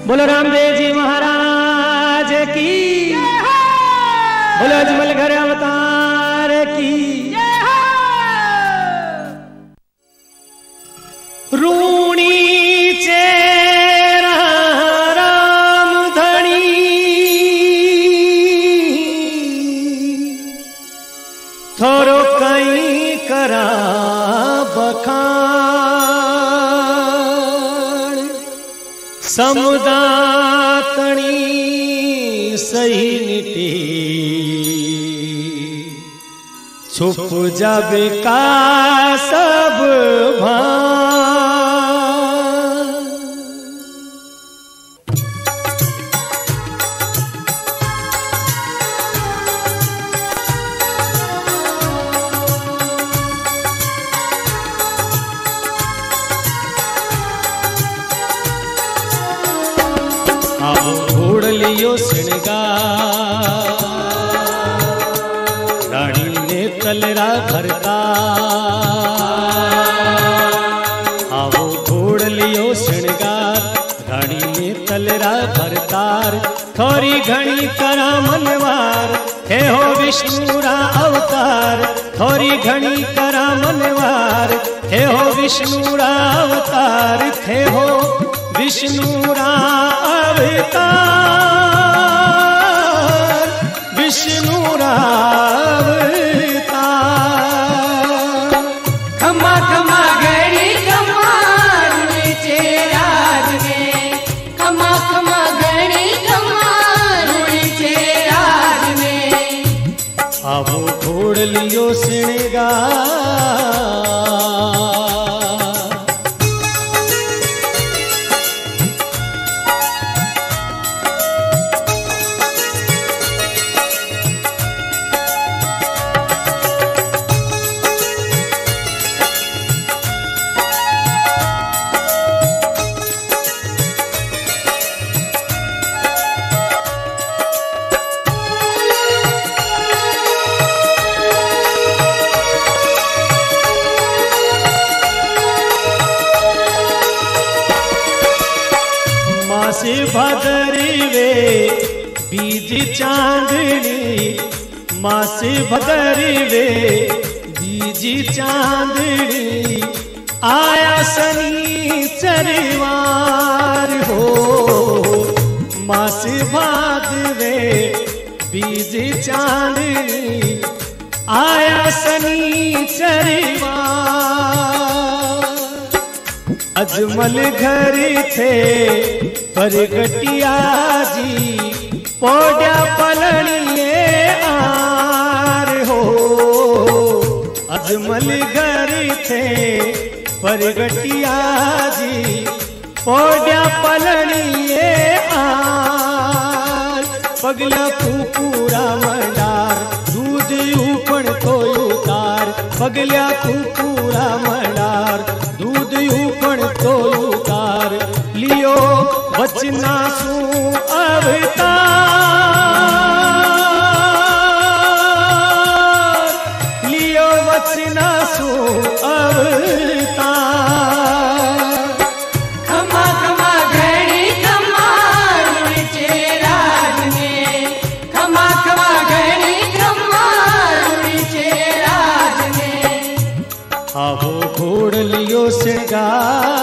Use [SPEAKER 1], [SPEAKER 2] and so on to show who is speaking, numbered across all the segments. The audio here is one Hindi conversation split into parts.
[SPEAKER 1] बोलो रामदेव जी महाराज की, बोलो अजमल घर अवतार की। रूणी चेरा राम धनी, थोरो कई करा बखान, समुदातणी सही निटी, छुप जाबे का सब भान। आओ घोड़ लियो श्रृंगार, रानी ने कलरा भरता। आओ घोड़ लियो श्रृंगार, रानी ने कलरा भरतार। थोड़ी घणी करा मनवार, हे हो विष्णुरा अवतार। थोड़ी घणी करा मनवार, हे हो विष्णुरा अवतार। हे हो विष्णुरा अवतार, विष्णुरा अवतार।
[SPEAKER 2] खमा खमा घड़ी खमा रूणी चेराज में, खमा खमा घड़ी खमा रूणी चेराज में।
[SPEAKER 1] आवो घोड़ लियो श्रृंगार, मासी भदरी वे बीज चांदनी, मासी भदरी वे बीज चांदनी। आया शनिचरवार हो, मासी भादवे बीज चांदनी। आया शनिचरवार, अजमल घर थे परगटिया जी, पौड्या पलनिए आर हो। अजमल घर थे परगटिया जी, पौड्या पलनिए आर। पगला कुकुरा मंडार, दूध ऊपण तो उतार। पगला कुकुरा मंडार, दूध ऊपण तो उतार। लियो वचना सु अवतार, लियो वचना सु अवतार।
[SPEAKER 2] खमा खमा घड़ी खमा रूणी चेराज में, खमा खमा घड़ी खमा रूणी चेराज में।
[SPEAKER 1] आवो घोड़ लियो श्रृंगार,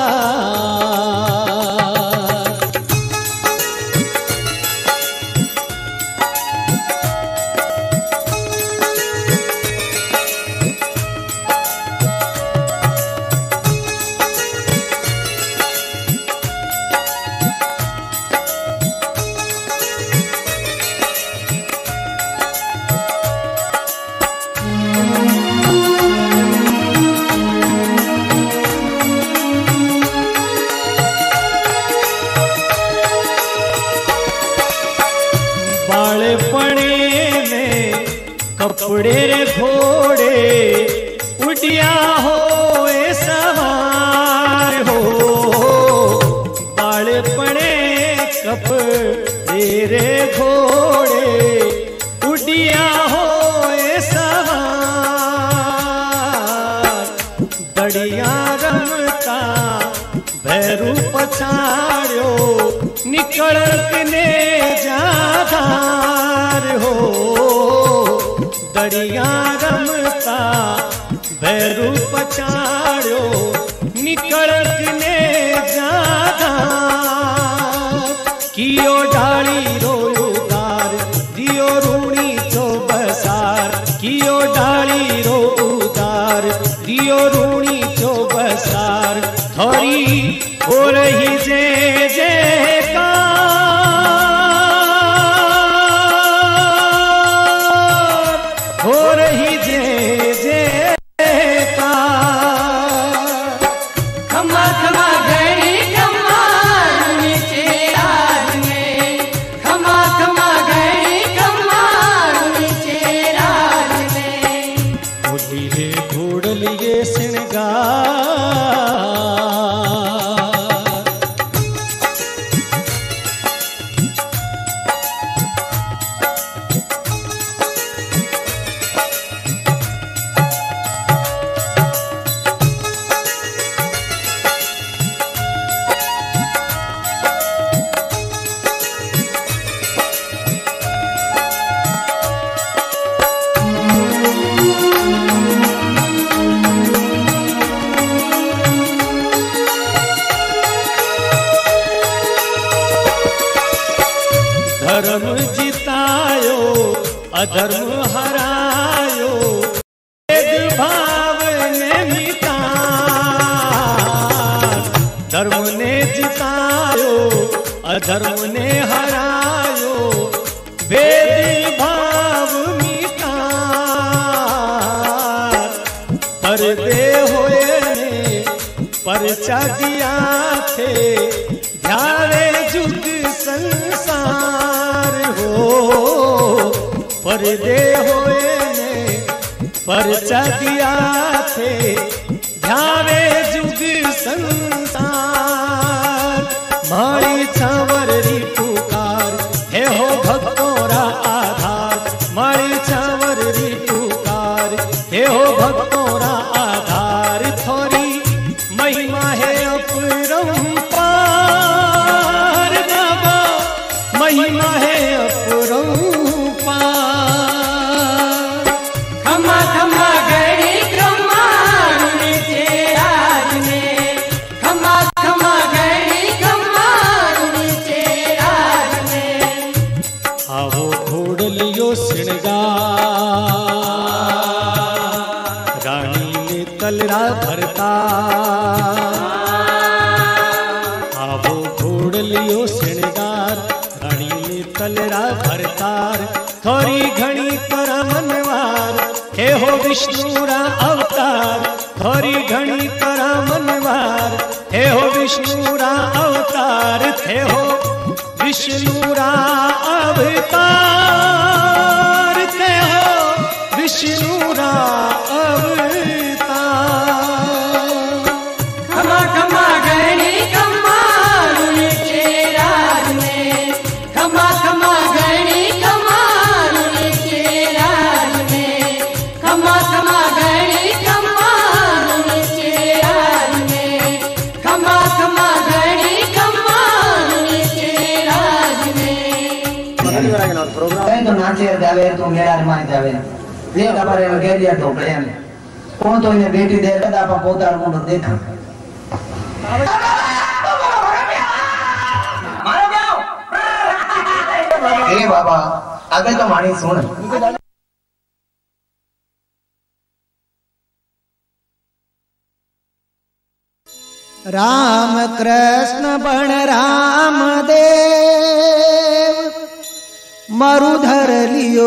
[SPEAKER 1] बालपणे में कपड़े रे घोड़े, उड़िया हो सवार हो। बालपणे कपड़े रे घोड़े, उड़िया हो सवार। बढ़िया रमता भैर भैरू पछाड़ियो निकलने जाधार हो दरिया रमता भैरू पछाड़ियो निकलने जाधार कियो डाली रोयुदार दियो रूणी चो बसार कियो डाली रोयुदार दियो रूणी चो बसार थोड़ी हो रही जे जयकार हो रही जे जयकार
[SPEAKER 2] खमा खमा घड़ी खमा रूणी चेराज में खमा खमा घड़ी खमा रूणी चेराज में
[SPEAKER 1] उठिले घोड़ लिए श्रृंगार धर्म जितायो अधर्म हरायो भेदभाव ने मिटा धर्म ने जितायो अधर्म ने हरायो भेदभाव मिटा पर्दे होए ने परचा दिया थे ध्यावे जुग संसार हो पर्दे होए ने परचा दिया थे ध्यावे जुग संसार मारी छावर री पुकार हे हो भक्तोरा आधार मारी छावर री पुकार हे हो भक्तोरा आधार थोड़ी महिमा है अपरंपार बाबा महिमा है अपरंपार
[SPEAKER 2] खमा खमा घड़ी खमा रूणी चेराज में खमा खमा घड़ी खमा रूणी चेराज में
[SPEAKER 1] आवो घोड़ लियो श्रृंगार रानी ने तलरा भरता आवो घोड़ लियो श्रृंगार रानी ने तलरा भरतार थोड़ी घणी कर मनवार हे हो विष्णुरा अवतार थोड़ी घणी कर मनवार हे हो विष्णुरा अवतार थे हो विष्णुरा अवतार थे हो विष्णुरा अवतार
[SPEAKER 2] खमा खमा घड़ी खमा रूणी चेराज में खमा खमा घड़ी खमा रूणी चेराज में खमा खमा घड़ी खमा रूणी चेराज में खमा खमा घड़ी खमा रूणी चेराज में
[SPEAKER 3] तो नाचे जावे तो मेरा माने जावे ये हमारे गेरिया ढोकले ने कौन तो इन्हें बेटी दे रहा था पोतार मुंड देखा ए बाबा आगे तो मानी सुन
[SPEAKER 4] राम कृष्ण बण राम देव मरुधर लियो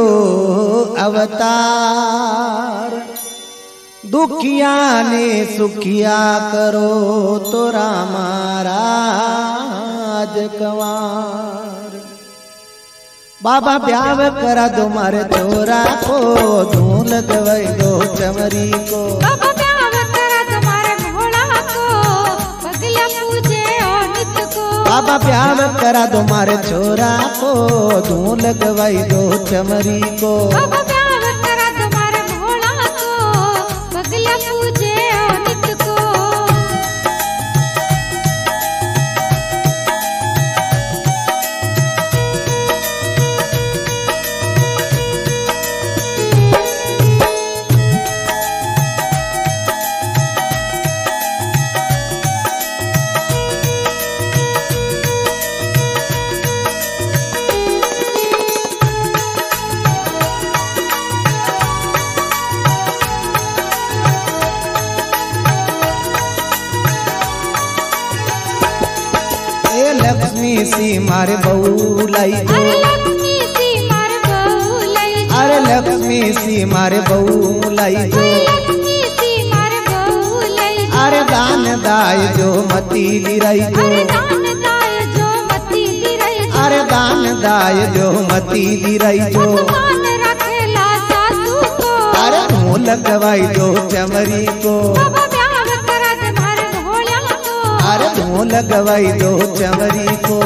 [SPEAKER 4] अवतार दुखिया ने सुखिया करो तो रामा राजकवार बाबा ब्याव करा दो मारे छोरा को धूल लगवाई दो चमरी को
[SPEAKER 5] बाबा ब्याव करा दो मारे भोला को बगला पूजे और नित को
[SPEAKER 4] बाबा ब्याव करा दो मारे छोरा को धूल लगवाई दो चमरी को
[SPEAKER 5] बाबा ब्याव करा दो मारे भोला को बगला पूजे और नित को
[SPEAKER 4] सी मारे बहू लाई जो,
[SPEAKER 5] अरे लक्ष्मी सी मारे बहू लाई जो,
[SPEAKER 4] अरे लक्ष्मी सी मारे बहू लाई जो,
[SPEAKER 5] लक्ष्मी सी मारे बहू लाई जो,
[SPEAKER 4] अरे दान दाय जो मती लिराई जो,
[SPEAKER 5] अरे दान दाय जो मती लिराई जो,
[SPEAKER 4] अरे दान दाय जो मती लिराई जो,
[SPEAKER 5] भगवान रखेला सासू को,
[SPEAKER 4] अरे मुँह लगवाई जो चमरी को,
[SPEAKER 5] बाबा ब्याह करा दे मारे भोला को,
[SPEAKER 4] अरे मुँह लगवाई जो चमरी को।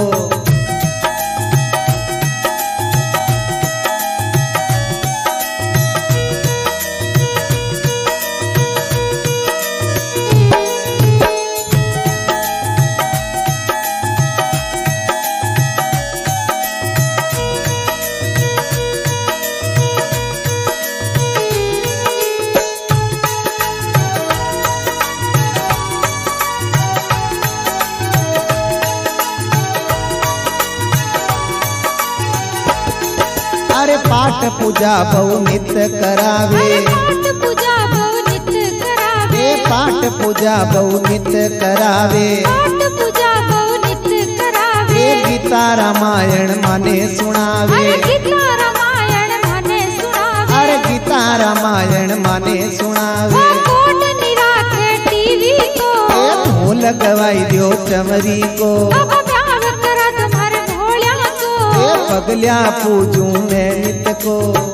[SPEAKER 4] अरे पाठ पूजा बहु नित्य करावे,
[SPEAKER 5] पाठ पूजा बहु नित्य करावे,
[SPEAKER 4] पाठ पूजा बहु नित्य करावे,
[SPEAKER 5] पाठ पूजा बहु नित्य करावे,
[SPEAKER 4] गीता रामायण माने सुनावे,
[SPEAKER 5] अरे गीता रामायण माने सुनावे,
[SPEAKER 4] अरे गीता रामायण माने सुनावे,
[SPEAKER 5] कोट निराखे टीवी को,
[SPEAKER 4] मुँह लगवाई दो चमरी को,
[SPEAKER 5] बाबा ब्याह करा दे मारे भोला को,
[SPEAKER 4] पगल्या पूजू मैं नित्य को।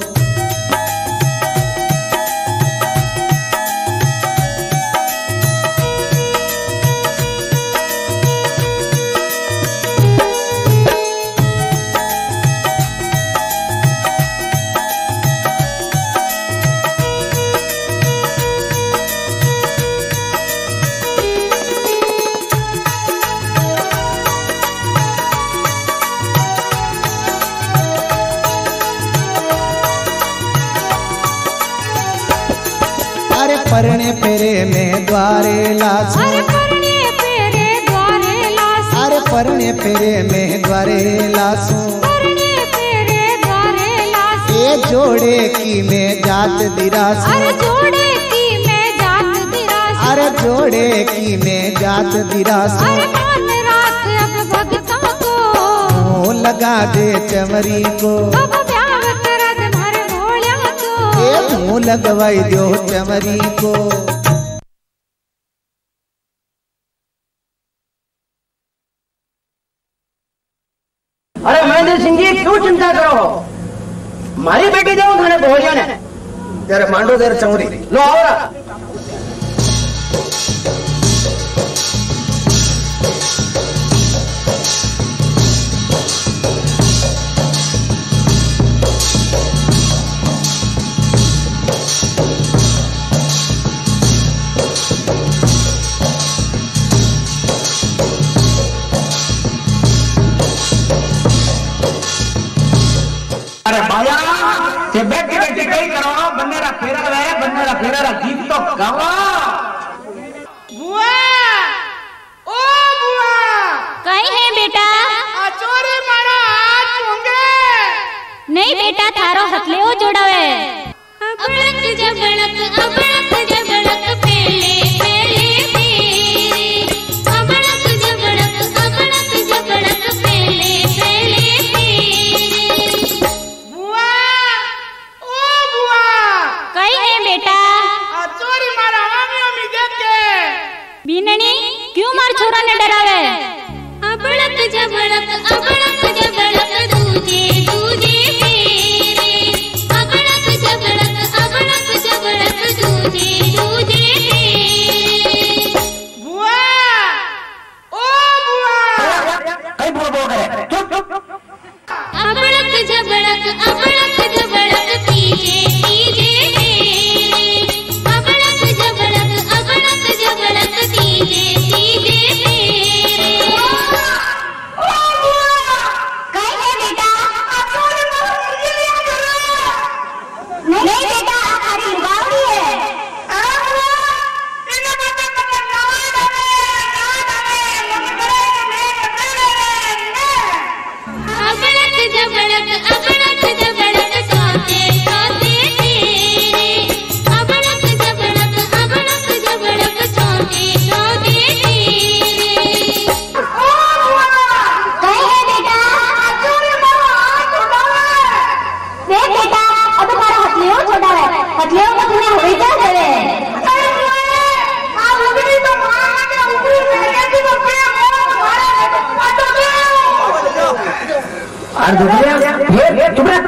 [SPEAKER 4] अरे परने पेरे में द्वारे लासू,
[SPEAKER 5] अरे परने पेरे द्वारे लासू,
[SPEAKER 4] अरे परने पेरे में द्वारे लासू,
[SPEAKER 5] परने पेरे द्वारे लासू,
[SPEAKER 4] ये जोड़े की में जात दिरासू,
[SPEAKER 5] अरे जोड़े की मैं जात दिरासू,
[SPEAKER 4] अरे जोड़े की में जात दिरासू,
[SPEAKER 5] अरे मान रात अब भगता को,
[SPEAKER 4] मुँह लगा दे चमरी को,
[SPEAKER 5] बाबा ब्याह करा दे मारे भोला को,
[SPEAKER 4] मुँह लगवाई दो चमरी को।
[SPEAKER 2] अरे महेंद्र सिंह जी क्यों चिंता करो, मारी बेटी देव थाने भोलिया ने
[SPEAKER 3] तेरे मांडो तेरे चमरी
[SPEAKER 2] लो आओ रहा। अरे बाया ते बैठी बैठी कई करो, बन्नेरा फेरा वे, बन्नेरा फेरा रा गीत तो गावा।
[SPEAKER 6] बुआ, ओ बुआ,
[SPEAKER 7] कहीं है बेटा?
[SPEAKER 6] अचोरे मारा हाथ होंगे।
[SPEAKER 7] नहीं बेटा, थारो हथले ओ जोड़ावे। अबड़क जबड़क पेले पेले तेरे, अबड़क जबड़क पेले पेले तेरे।
[SPEAKER 6] बुआ, ओ बुआ,
[SPEAKER 7] कहीं है बेटा?
[SPEAKER 6] अचोरे मारा हामी देख के।
[SPEAKER 7] बीननी क्यों मार छोरा ने डरावे? अबड़क जबड़क दूजे दूजे फेरे, अबड़क जबड़क
[SPEAKER 2] अरे चुप रह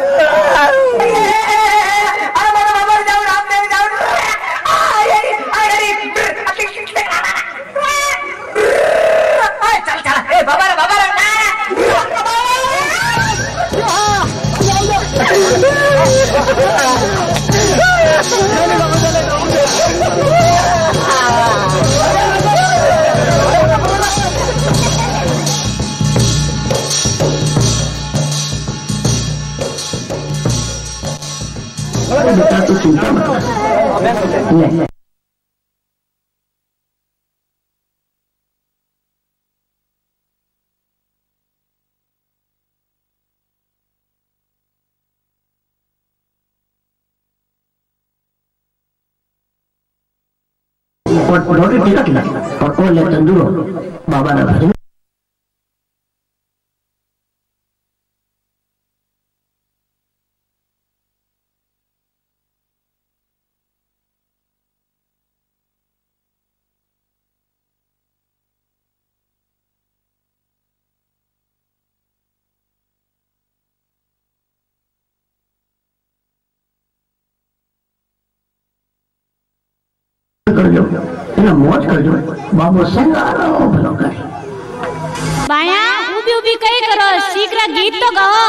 [SPEAKER 2] बेटा तो चिंता मत कर। और टिकट लग और ले तंदूरो बाबा ने भजन कर जो मौज कर जो बाबू संग आ रहा हो भलो कर
[SPEAKER 7] बाया उभी उभी कई करो शीघ्र गीत तो गाओ।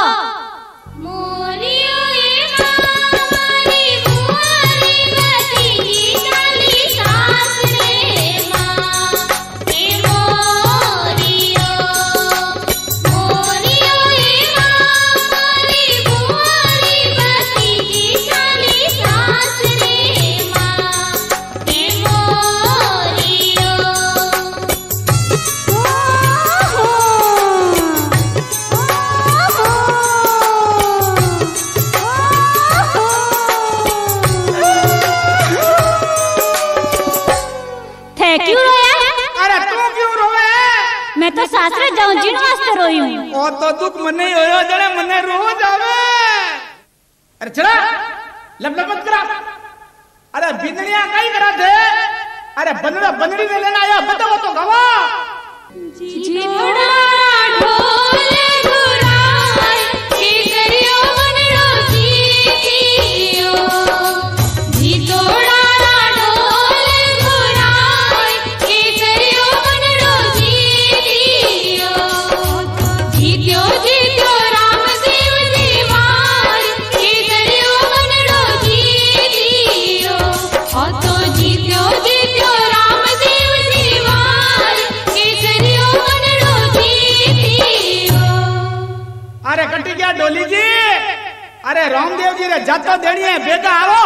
[SPEAKER 7] मैं तो सासरे जाऊं जिन वास्ते रोई हूं।
[SPEAKER 6] ओ तो दुख मने होयो जड़े मने रोज आवे। अरे चला लब मत करा। अरे बिंदनिया कई करा थे। अरे बंदड़ा बंदड़ी ने लेना आया बताओ तो गवा।
[SPEAKER 5] जी बड़ा ढोले घुराए केसरियो मन रोजीतियो जी तोड़ा ढोले घुराए केसरियो मन रोजीतियो जीत्यो जीत्यो राम देव दीवार केसरियो मन रोजीतियो ओ तो जीत्यो जीत्यो राम देव दीवार केसरियो मन रोजीतियो।
[SPEAKER 6] अरे कटी गया डोली जी। अरे रामदेव जी रे जातो देनी है बेटा आओ।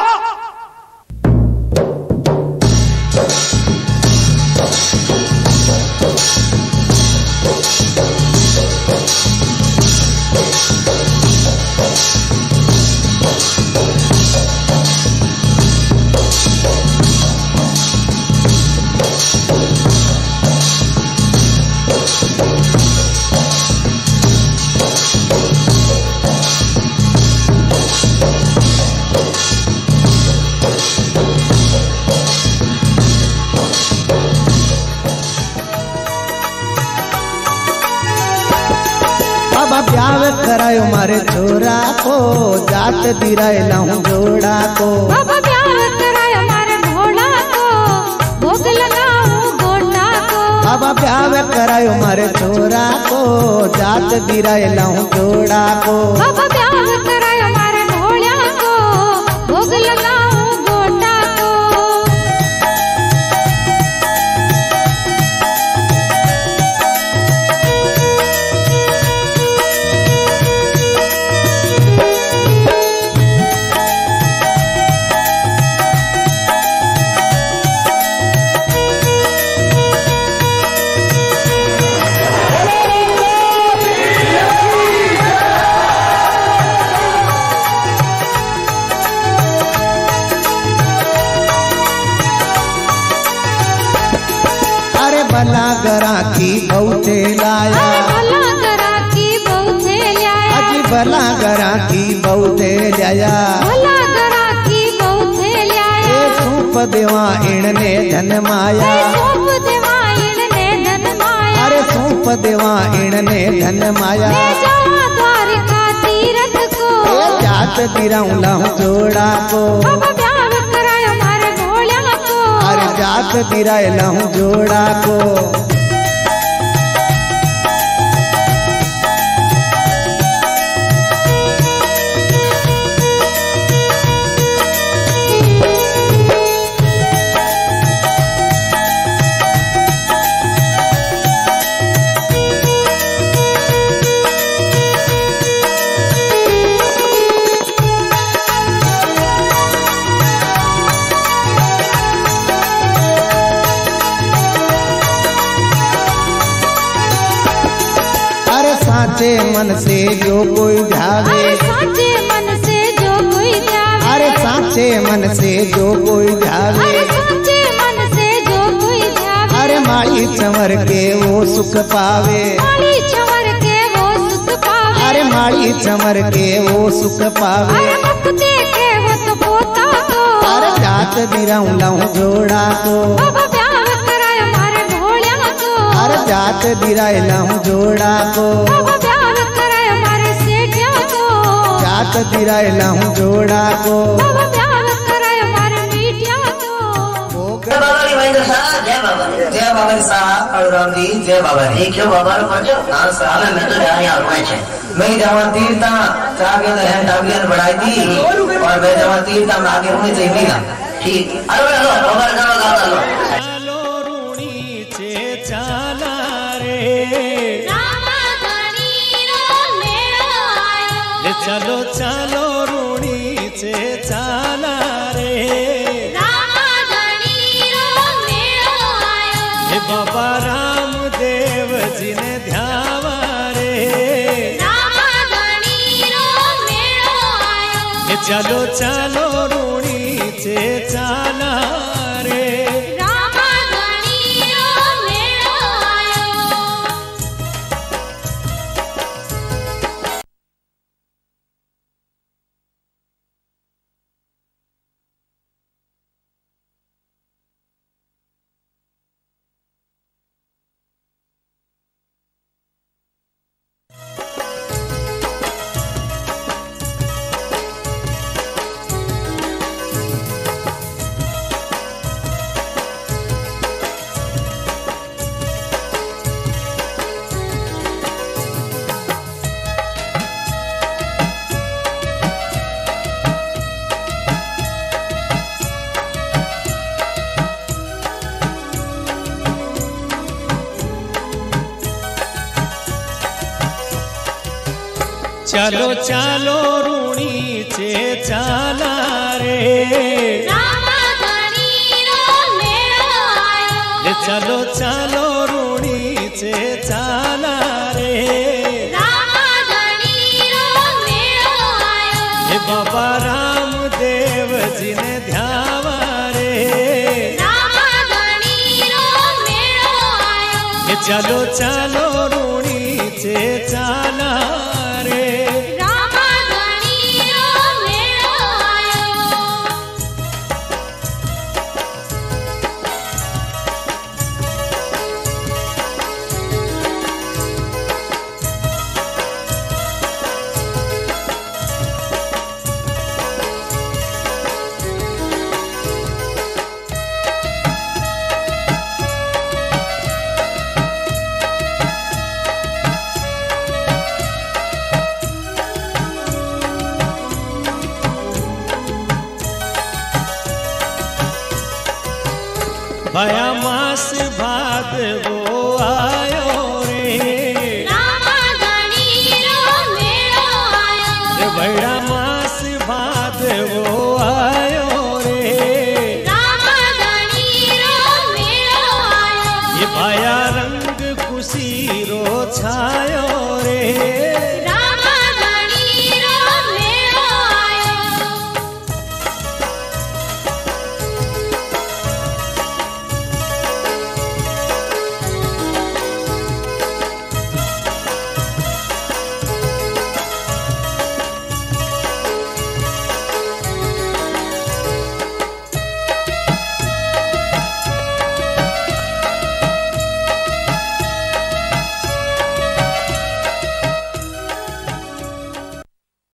[SPEAKER 4] ब्याह करायो मारे छोरा को जात दिराए लाऊं जोड़ा को।
[SPEAKER 5] बाबा ब्याह करायो मारे घोड़ा को भोग लगाऊं गोटा को।
[SPEAKER 4] बाबा ब्याह करायो मारे छोरा को जात दिराए लाऊं जोड़ा को।
[SPEAKER 5] बाबा ब्याह करायो मारे घोड़ा को भोग लगाऊं गोटा को।
[SPEAKER 4] भला गरा की बहुते लाया।
[SPEAKER 5] भला गरा की बहुते लाया।
[SPEAKER 4] अजी भला गरा की बहुते लाया।
[SPEAKER 5] भला गरा की बहुते लाया।
[SPEAKER 4] सूप देवा इणने धन माया।
[SPEAKER 5] सूप देवा इणने धन माया।
[SPEAKER 4] अरे सूप देवा इणने धन माया।
[SPEAKER 5] ले जावा
[SPEAKER 4] जात दिराऊं लाऊं जोड़ा को
[SPEAKER 5] बाबा ब्याह करायो मारे भोला को
[SPEAKER 4] अरे जात दिराए लाऊं जोड़ा को साचे मन से जो कोई जावे
[SPEAKER 5] अरे साचे मन से जो कोई जावे
[SPEAKER 4] अरे साचे मन से जो कोई जावे
[SPEAKER 5] अरे साचे मन से जो कोई जावे
[SPEAKER 4] अरे माड़ी चंवर के वो सुख पावे
[SPEAKER 5] माड़ी चंवर के वो सुख पावे
[SPEAKER 4] अरे माड़ी चंवर के वो सुख पावे
[SPEAKER 5] अरे मुख देखे वो तो पोता को
[SPEAKER 4] अरे जात दिराऊं लाऊं जोड़ा को
[SPEAKER 5] बाबा ब्याह करायो मारे भोला को
[SPEAKER 4] अरे जात दिराए लाऊं जोड़ा को
[SPEAKER 5] बाबा ब्याह करायो मारे सेठिया को
[SPEAKER 4] जात दिराए लाऊं जोड़ा को
[SPEAKER 5] बाबा ब्याह करायो मारे मीठिया को
[SPEAKER 2] जय बाबा री महेंद्र साहब जय बाबा
[SPEAKER 3] जय बाबा साहब कालूराम जी जय बाबा रे
[SPEAKER 2] ये क्यों बाबा रो पड़ो हां साहब मैं तो जा यार मैं छे
[SPEAKER 3] मैं जावा तीर्था चागे ने है डाबियन बढ़ाई दी और मैं जावा तीर्था में आगे होने चाहिए ना
[SPEAKER 2] ठीक हेलो हेलो बाबा गाना गाता लो
[SPEAKER 1] चालो रूणी छे चाला रे
[SPEAKER 7] रामा धनी रो मेळो आयो
[SPEAKER 1] ले चलो चालो रूणी छे चाला रे
[SPEAKER 7] रामा धनी रो मेळो आयो
[SPEAKER 1] हे बाबा रामदेव जी ने ध्यावा रे
[SPEAKER 7] रामा धनी रो मेळो आयो
[SPEAKER 1] हे चलो चालो रूणी छे चाला रे
[SPEAKER 7] रामा धनी रो मेळो आयो
[SPEAKER 1] चलो चालो रूणी छे चाला रे
[SPEAKER 7] रामा धनी रो मेळो आयो
[SPEAKER 1] ले चलो चालो रूणी छे चाला रे
[SPEAKER 7] रामा धनी रो मेळो आयो
[SPEAKER 1] हे बाबा रामदेव जी ने ध्यावा रे
[SPEAKER 7] रामा धनी रो मेळो आयो
[SPEAKER 1] हे चलो चालो रूणी छे चाला रे
[SPEAKER 7] रामा धनी रो मेळो आयो
[SPEAKER 1] भया मास भाद वो आयो रे
[SPEAKER 7] रामा धनी रो मेळो आयो
[SPEAKER 1] भैया